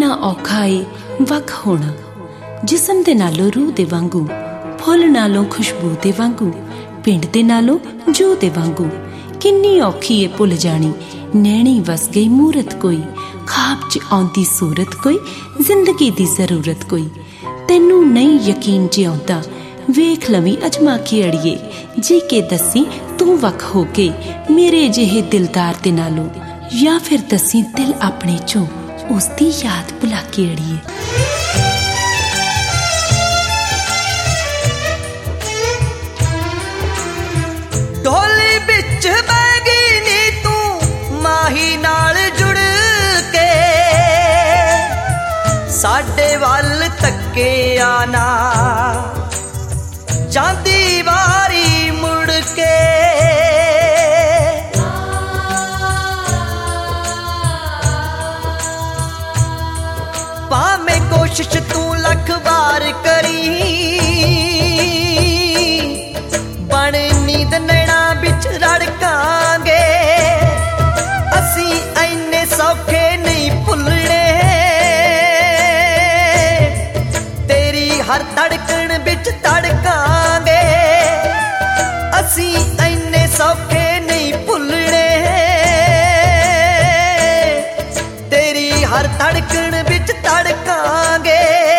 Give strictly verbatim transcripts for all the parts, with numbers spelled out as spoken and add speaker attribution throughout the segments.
Speaker 1: औखा है वख होना। जिसम दे नालों रूह दे वांगू, फुल नालों खुशबू दे वांगू, पिंड दे नालों जू दे वांगू। किन्नी औखी है भुल जानी, नैनी वस गई मूरत कोई, खाब च आउंदी सूरत कोई, जिंदगी दी जरूरत कोई। तैनू नहीं यकीन जे आउंदा, वेख लवी अजमा के अड़िए, जी के दसी तू वख हो के मेरे जिहे दिलदार दे नालों, या फिर दसी दिल अपने चों उसदी याद भुला के अड़िए।
Speaker 2: ढोली बिच बैगी नी तू माही नाल जुड़ के, साडे वल तके आना जांदी वारी मुड़ के। भावें कोशिश तू लख बार करी, बन नींद नैना बिच रड़कांगे, असी ऐने सौखे नहीं भुलने, तेरी हर धड़कन बिच धड़कांगे, असी ऐने सौखे नहीं भुलने, तेरी हर धड़कन बिच धड़कांगे।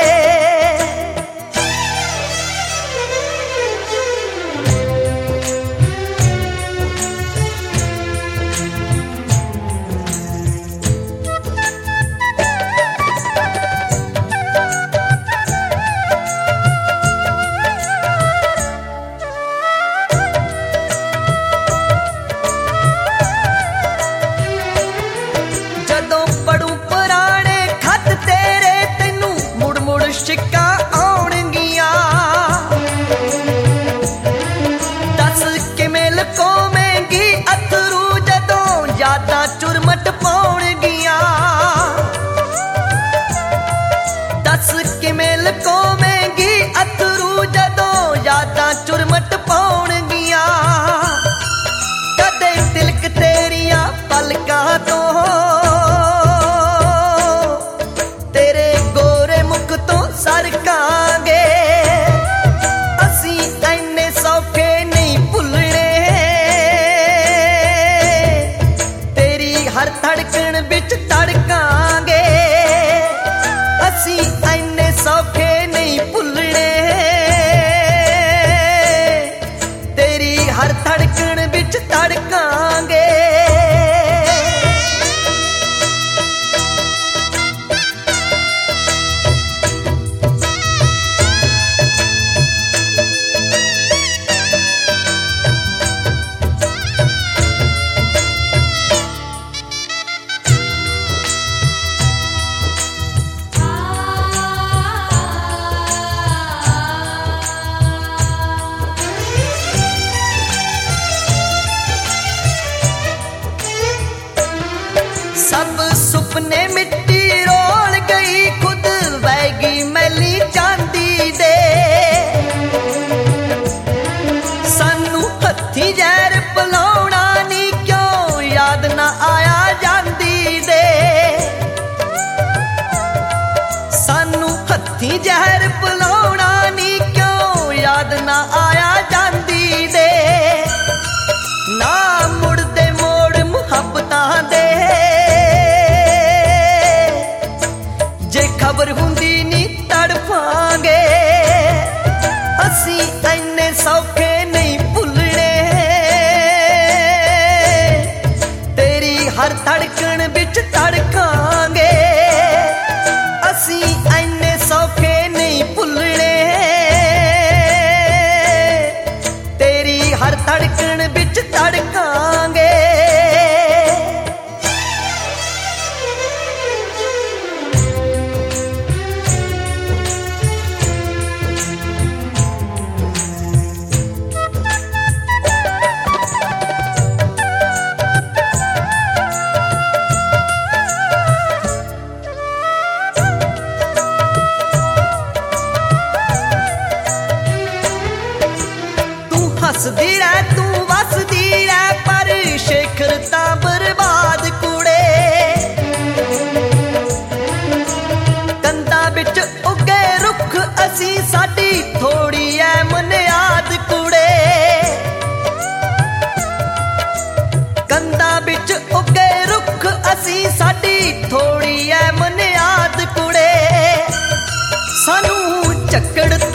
Speaker 2: शिक्का आउणगियां दस किमें लकोवेंगी अथरू, जदों यादां चुरमट पाउणगियां। दस किमें लकोवेंगी अथरू, जदों यादां चुरमट पाउणगियां। कदे तिलक तेरियां पलकां तो, सरकांगे, असी ऐने सौखे नहीं भुलने, तेरी हर धड़कन बिच धड़कांगे, असी ऐने सौखे नहीं भुलने, तेरी हर धड़कन बिच धड़कांगे। सब सुपने मिट्टी रोल गई, खुद वैगी मैली चांदी दे, सानू हथी जहर पिलाउणा नी क्यों याद ना आया जांदी दे, सानू हथी जहर पिलाउणा नी क्यों याद ना आया जांदी दे। ना मुड़दे मोड़ मुहब्बतां दे, ਚੱਕੜ